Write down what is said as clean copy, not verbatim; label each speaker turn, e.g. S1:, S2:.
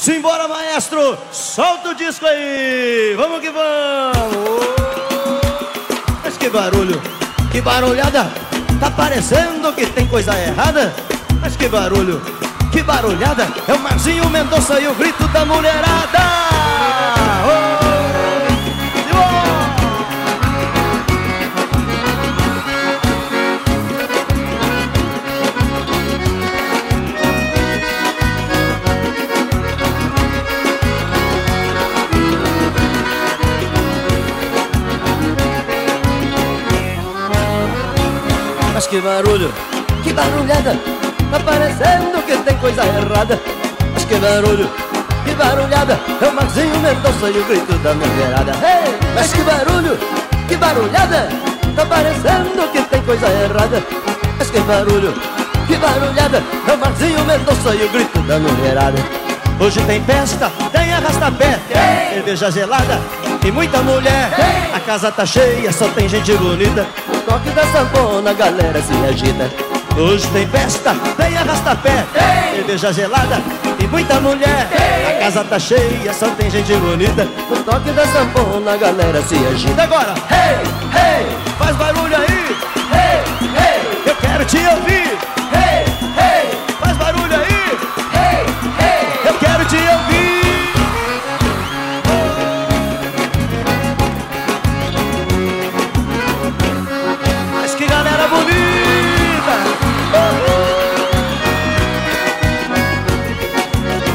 S1: Simbora, maestro, solta o disco aí, vamos que vamos. Mas que barulho, que barulhada, tá parecendo que tem coisa errada. Mas que barulho, que barulhada, é o Marzinho Mendonça e o grito da mulherada. Mas que barulho, que barulhada, tá parecendo que tem coisa errada. Mas que barulho, que barulhada, é o Marzinho Mendonça e o grito da mulherada. Hey! Mas que barulho, que barulhada, tá parecendo que tem coisa errada. Mas que barulho, que barulhada, é o Marzinho Mendonça e o grito da mulherada. Hoje tem festa, tem arrasta-pé, cerveja gelada e muita mulher. A casa tá cheia, só tem gente bonita. No toque da sanfona a galera se agita. Hoje tem festa, tem arrasta-pé, cerveja gelada e muita mulher. A casa tá cheia, só tem gente bonita. No toque da sanfona a galera se agita. Agora, hey, hey!